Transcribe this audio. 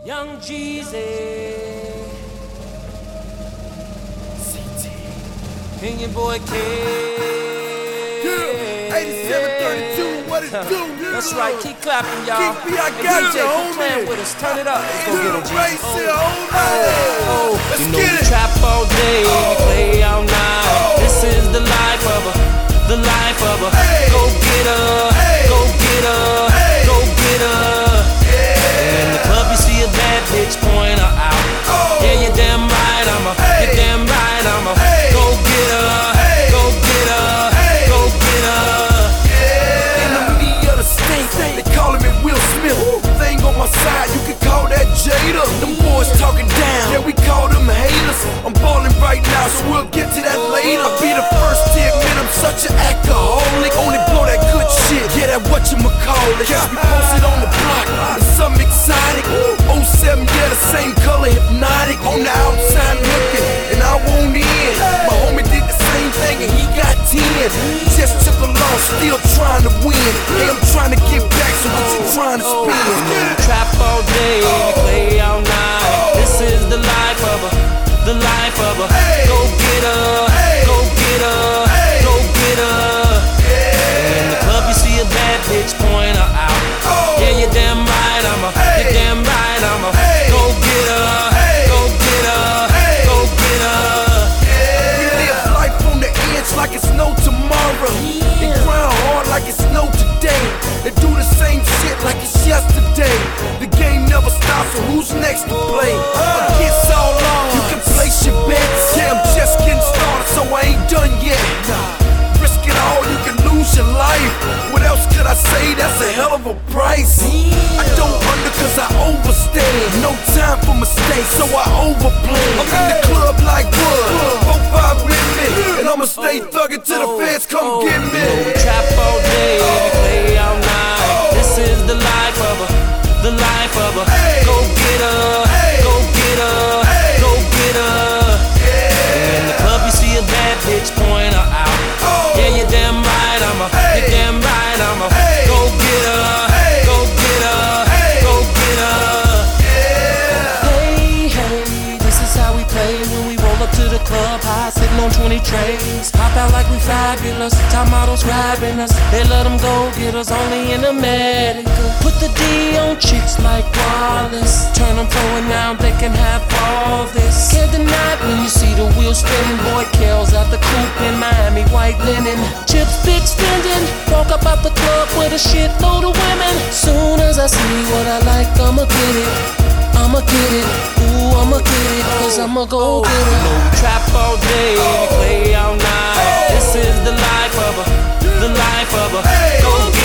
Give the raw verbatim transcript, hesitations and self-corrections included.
Young Jeezy, C T, and your boy K. Yeah, eighty-seven thirty-two, what it do? Yeah. That's right, keep clapping, y'all. Keep me, I got you, keep playing homie. with us. Turn it up. Let's go get it, G. Race here, homie. Oh, Let's you know get we it. trap all day, we play all night. Oh. This is the life of a, the life of a. Hey. Go get her, Hey. go get her, Hey. go get her. In the club you see a bad bitch, point her out. Oh. Yeah, you're damn right, I'm a, Hey. you're damn right, I'm a. Hey. Go get her, Hey. go get her, Hey. go get her. Enemy of the state, they calling me Will Smith. Thing on my side, you can call that Jada. Them boys talking down, yeah, we call them haters. I'm ballin' right now, so we'll get to that later. I'll be the first to admit I'm such an alcoholic. Only blow that good shit, yeah, that whatchamacallit. Catch me posted on the block, and something exotic. oh seven, yeah, the same color, hypnotic. On the outside looking, and I won't in. My homie did the same thing, and he got ten. Just took a loss, still trying to win. Hey, I'm trying to get back, so what you trying to You spin? know we trap all day, we play all night. This is the life of a, the life of a. Go get her, go get her, go get her. In the club you see a bad bitch, point her out. Yeah, you're damn right, I'm a, you're damn right, I'm a. Go get her, go get her, go get her. We live life on the edge like it's no tomorrow. They grind hard like it's no today. They do the same shit like it's yesterday. The game never stops, so who's next to play? Against all odds, you can place your bets. Yeah, I'm just getting started, so I ain't done yet. Risk it all, you can lose your life. What else could I say? That's a hell of a price. I don't under cause I overstand. No time for mistakes, so I overplay. I'm in the club like wood, four five with me, and I'ma stay thuggin' till the feds come get me. You know we trap all day, we play all night. This is the life of a, the life of a. Go get her, go get her, go get her. In the club you see a bad bitch, point her out. Yeah, you're damn right, I'm a, you're damn right, I'm a. Go get her, go get her, go get her. Hey, hey, this is how we play when we roll up to the club high, sitting on twenty trays. Pop out like we fabulous, top models grabbing us. They let them go, get us only in America. Put the D on chicks like Wallace. Turn them forward now, they can have all this. Can't deny it when you see the wheels spinning. Boy, Kells out the coupe in Miami, white linen. Chips big spending, walk up out the club with a shitload of women. Soon as I see what I like, I'ma get it. I'ma get it, ooh, I'ma get it, cause I'ma go get it. You know we trap all day, we play all night. This is the life of a, the life of a. Go